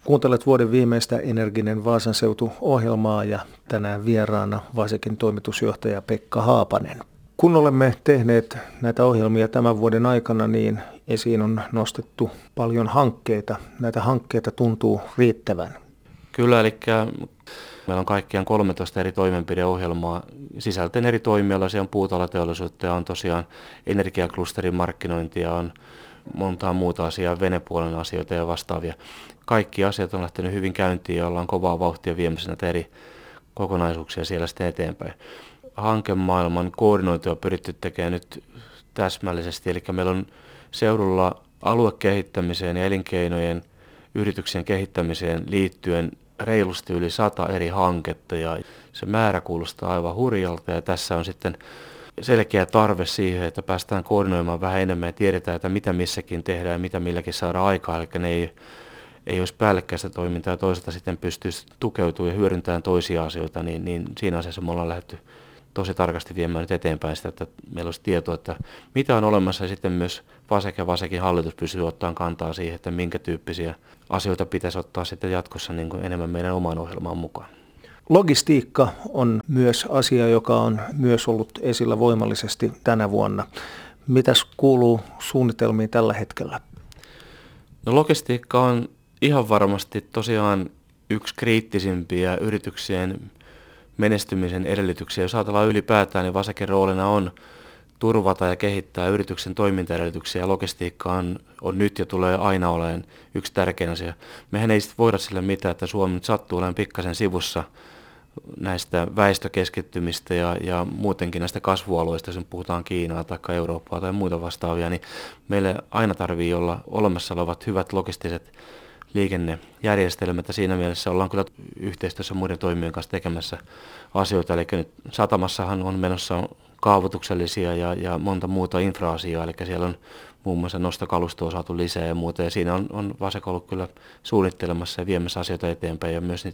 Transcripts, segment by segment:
Kuuntelet vuoden viimeistä Energinen Vaasan seutu-ohjelmaa ja tänään vieraana Vasekin toimitusjohtaja Pekka Haapanen. Kun olemme tehneet näitä ohjelmia tämän vuoden aikana, niin esiin on nostettu paljon hankkeita. Näitä hankkeita tuntuu riittävän. Kyllä, eli meillä on kaikkiaan 13 eri toimenpideohjelmaa sisältäen eri toimialoja. Se on puutaloteollisuutta ja on tosiaan energiaklusterin markkinointia, on montaa muuta asiaa, venepuolen asioita ja vastaavia. Kaikki asiat on lähtenyt hyvin käyntiin ja ollaan kovaa vauhtia viemässä näitä eri kokonaisuuksia siellä sitten eteenpäin. Hankemaailman koordinointia on pyritty tekemään nyt täsmällisesti, eli meillä on seudulla aluekehittämiseen ja elinkeinojen yrityksien kehittämiseen liittyen reilusti yli 100 eri hanketta ja se määrä kuulostaa aivan hurjalta ja tässä on sitten selkeä tarve siihen, että päästään koordinoimaan vähän enemmän ja tiedetään, että mitä missäkin tehdään ja mitä milläkin saadaan aikaa, eli ne ei olisi päällekkäistä toimintaa ja toisaalta sitten pystyisi tukeutumaan ja hyödyntämään toisia asioita, niin siinä asiassa me ollaan lähdetty tosi tarkasti viemään nyt eteenpäin sitä, että meillä olisi tietoa, että mitä on olemassa ja sitten myös Vasek ja Vasekin hallitus pystyy ottamaan kantaa siihen, että minkä tyyppisiä asioita pitäisi ottaa sitten jatkossa niin kuin enemmän meidän omaan ohjelmaan mukaan. Logistiikka on myös asia, joka on myös ollut esillä voimallisesti tänä vuonna. Mitäs kuuluu suunnitelmiin tällä hetkellä? No logistiikka on ihan varmasti tosiaan yksi kriittisimpiä yrityksien menestymisen edellytyksiä. Jos ajatellaan ylipäätään, niin Vasekin roolina on turvata ja kehittää yrityksen toimintaedellytyksiä ja logistiikka on nyt ja tulee aina olemaan yksi tärkein asia. Mehän ei sitten voida sille mitään, että Suomi nyt sattuu olemaan pikkasen sivussa näistä väestökeskittymistä ja muutenkin näistä kasvualueista, jos puhutaan Kiinaa tai Eurooppaa tai muita vastaavia, niin meille aina tarvii olla olemassa olevat hyvät logistiset liikennejärjestelmät ja siinä mielessä ollaan kyllä yhteistyössä muiden toimijoiden kanssa tekemässä asioita. Eli nyt satamassahan on menossa kaavoituksellisia ja monta muuta infra-asiaa, eli siellä on muun muassa nostokalustoa saatu lisää ja muuta ja siinä on Vasek ollut kyllä suunnittelemassa ja viemässä asioita eteenpäin ja myös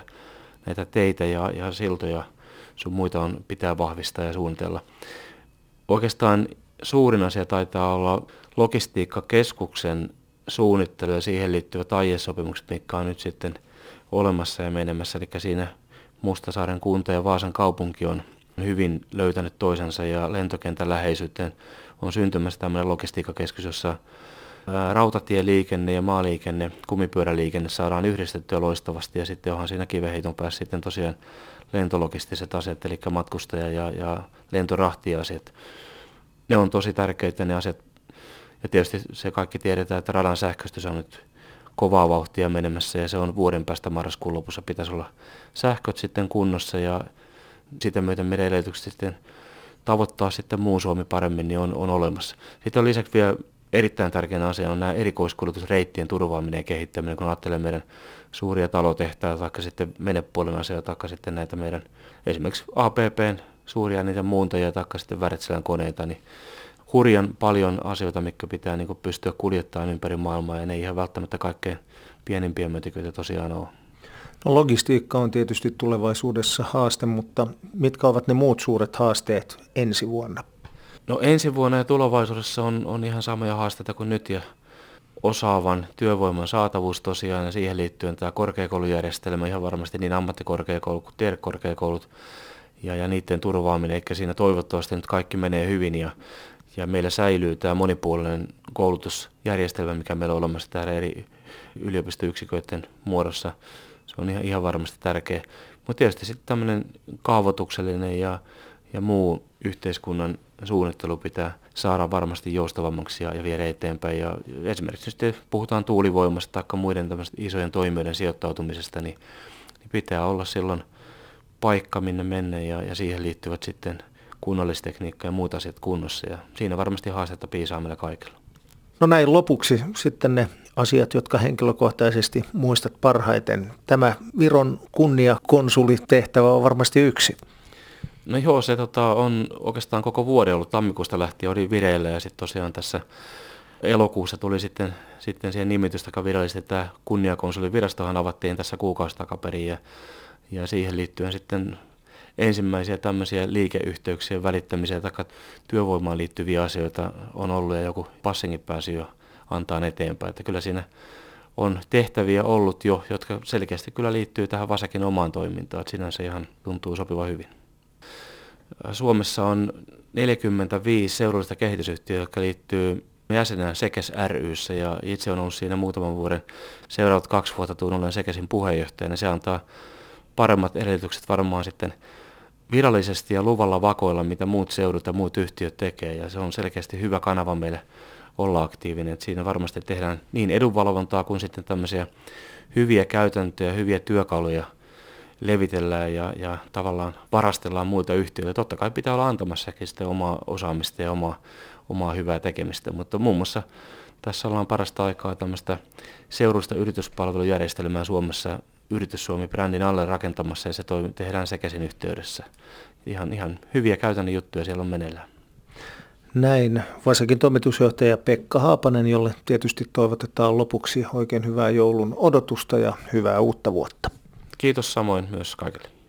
näitä teitä ja siltoja sun muita pitää vahvistaa ja suunnitella. Oikeastaan suurin asia taitaa olla logistiikkakeskuksen suunnittelu ja siihen liittyvät aiesopimukset, mitkä on nyt sitten olemassa ja menemässä. Eli siinä Mustasaaren kunta ja Vaasan kaupunki on hyvin löytänyt toisensa ja lentokentän läheisyyteen on syntymässä tämmöinen logistiikkakeskus, jossa rautatieliikenne ja maaliikenne, kumipyöräliikenne saadaan yhdistettyä loistavasti ja sitten onhan siinä kivenheiton päässä sitten tosiaan lentologistiset asiat, eli matkustaja- ja lentorahtiasiat. Ne on tosi tärkeitä ne asiat. Ja tietysti se kaikki tiedetään, että radan sähköistys on nyt kovaa vauhtia menemässä ja se on vuoden päästä marraskuun lopussa pitäisi olla sähköt sitten kunnossa ja sitä myöten meidän edellytykset sitten tavoittaa sitten muu Suomi paremmin, niin on olemassa. Sitten on lisäksi vielä erittäin tärkeä asia on nämä erikoiskuljetusreittien turvaaminen ja kehittäminen, kun ajattelee meidän suuria talotehtaita, taikka sitten venepuolen asioita, taikka sitten näitä meidän esimerkiksi APPn suuria niitä muuntajia, taikka sitten Wärtsilän koneita, niin hurjan paljon asioita, mitkä pitää niin kuin pystyä kuljettamaan ympäri maailmaa, ja ne ei ihan välttämättä kaikkein pienimpiä mötiköitä tosiaan ole. No, logistiikka on tietysti tulevaisuudessa haaste, mutta mitkä ovat ne muut suuret haasteet ensi vuonna? No ensi vuonna ja tulevaisuudessa on ihan samoja haasteita kuin nyt ja osaavan työvoiman saatavuus tosiaan ja siihen liittyen tämä korkeakoulujärjestelmä ihan varmasti niin ammattikorkeakoulut kuin tiedekorkeakoulut ja niiden turvaaminen, eikä siinä toivottavasti nyt kaikki menee hyvin ja meillä säilyy tämä monipuolinen koulutusjärjestelmä, mikä meillä on olemassa täällä eri yliopistoyksiköiden muodossa. Se on ihan varmasti tärkeä. Mutta tietysti sitten tämmöinen kaavoituksellinen ja muu yhteiskunnan suunnittelu pitää saada varmasti joustavammaksi ja viedä eteenpäin. Ja esimerkiksi jos puhutaan tuulivoimasta tai muiden isojen toimijoiden sijoittautumisesta, niin pitää olla silloin paikka, minne mennä ja siihen liittyvät sitten kunnallistekniikka ja muut asiat kunnossa. Ja siinä varmasti haastetta piisaa meillä kaikilla. No näin lopuksi sitten ne asiat, jotka henkilökohtaisesti muistat parhaiten. Tämä Viron kunniakonsulitehtävä on varmasti yksi. No joo, se on oikeastaan koko vuoden ollut, tammikuusta lähtien oli vireillä ja sitten tosiaan tässä elokuussa tuli sitten siihen nimitystä virallisesti tämä kunniakonsulivirastohan avattiin tässä kuukausi takaperin ja siihen liittyen sitten ensimmäisiä tämmöisiä liikeyhteyksien välittämisiä tai työvoimaan liittyviä asioita on ollut ja joku passinkin pääsi jo antaa eteenpäin. Että kyllä siinä on tehtäviä ollut jo, jotka selkeästi kyllä liittyy tähän Vasakin omaan toimintaan, että sinänsä ihan tuntuu sopiva hyvin. Suomessa on 45 seudullista kehitysyhtiötä, jotka liittyy jäsenenä Sekes ry:ssä ja itse on ollut siinä muutaman vuoden, seuraavat 2 vuotta tuun olen Sekesin puheenjohtajana. Se antaa paremmat edellytykset varmaan sitten virallisesti ja luvalla vakoilla, mitä muut seudut ja muut yhtiöt tekee, ja se on selkeästi hyvä kanava meille olla aktiivinen. Et siinä varmasti tehdään niin edunvalvontaa kuin sitten tämmöisiä hyviä käytäntöjä, hyviä työkaluja levitellään ja tavallaan varastellaan muilta yhtiöiltä. Totta kai pitää olla antamassakin sitten omaa osaamista ja omaa hyvää tekemistä, mutta muun muassa tässä ollaan parasta aikaa tämmöistä seudullista yrityspalvelujärjestelmää Suomessa Yritys Suomi-brändin alle rakentamassa, ja se tehdään Sekesin yhteydessä. Ihan hyviä käytännön juttuja siellä on meneillään. Näin Vasakin toimitusjohtaja Pekka Haapanen, jolle tietysti toivotetaan lopuksi oikein hyvää joulun odotusta ja hyvää uutta vuotta. Kiitos samoin myös kaikille.